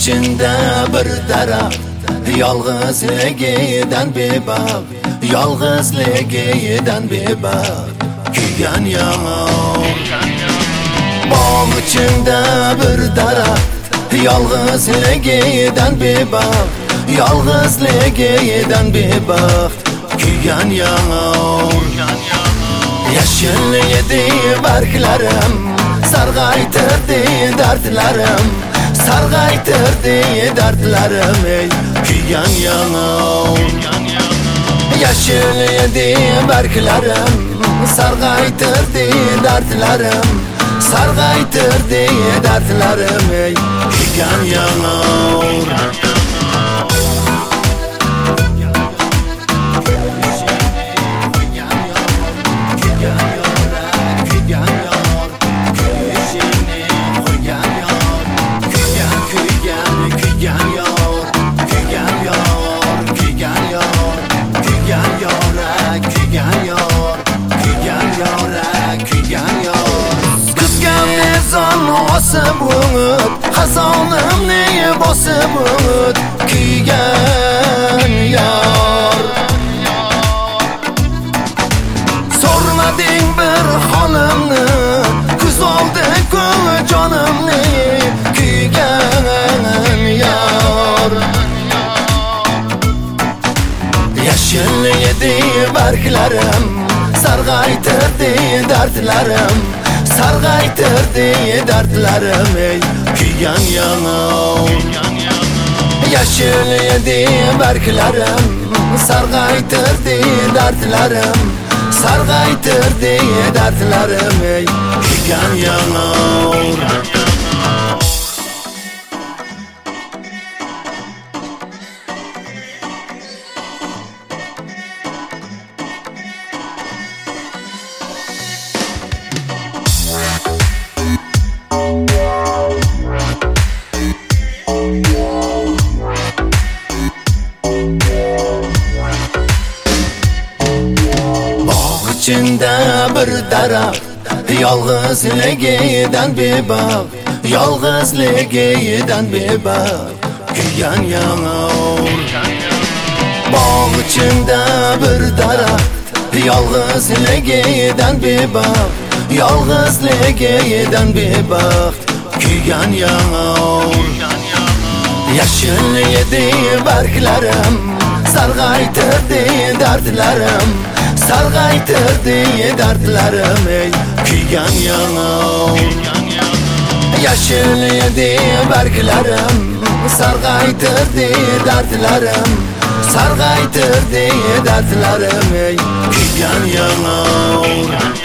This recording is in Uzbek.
içinde bir daraxt, yolg'izligidan bebaq, yolg'izligidan bebaq kuygan yomg'ir. Bog' içinde bir daraxt, yolg'izligidan bebaq, yolg'izligidan bebaq kuygan yomg'ir. Yashil edi barglarim, sarg'aytirdi dardlarim, sarg'aytirdi dardlarim ey kuygan yomg'ir. Yashil edi barglarim, sarg'aytirdi dardlarim, sarg'aytirdi dardlarim ey kuygan yomg'ir. Bosib o'ngib, xazonimni bosib o'ngib kuygan yor. So'rmading bir holimni, ko'z oldi-ku jonimni kuygan yor. Yashil edi barglarim, sarg'aytirdi dardlarim, sarg'aytirdi dardlarim ey kuygan yomg'ir. Yashil edi barglarim, sarg'aytirdi dardlarim, sarg'aytirdi dardlarim ey kuygan yomg'ir. İçinde bir daraxt, yolg'izligidan bebaq, yolg'izligidan bebaq kuygan yomg'ir. Bog' içinde bir daraxt, yolg'izligidan bebaq, yolg'izligidan bebaq kuygan yomg'ir. Yashil edi barglarim, sarg'aytirdi dardlarim, sarg'aytirdi dardlarim ey kuygan yomg'ir. Yashil edi barglarim, sarg'aytirdi dardlarim, sarg'aytirdi dardlarim ey kuygan yomg'ir.